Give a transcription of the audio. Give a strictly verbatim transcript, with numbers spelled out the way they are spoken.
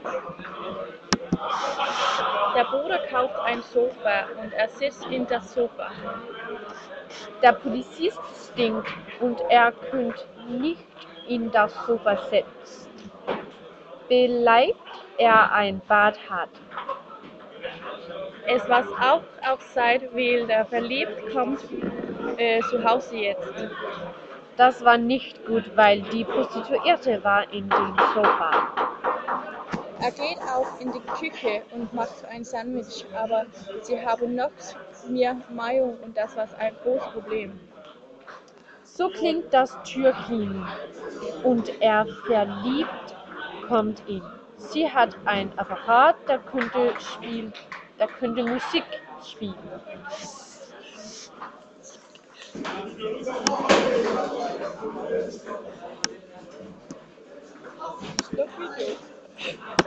Der Bruder kauft ein Sofa und er sitzt in das Sofa. Der Polizist stinkt und er könnte nicht in das Sofa setzen. Bleibt er ein Bad hat. Es was auch auf Zeit, weil der Verliebt kommt äh, zu Hause jetzt. Das war nicht gut, weil die Prostituierte war in dem Sofa. Er geht auch in die Küche und macht ein Sandwich, aber sie haben noch mehr Mayo und das war ein großes Problem. So klingt das Türchen und er verliebt kommt in. Sie hat ein Apparat, der könnte, spiel, der könnte Musik spielen. Stopp Video.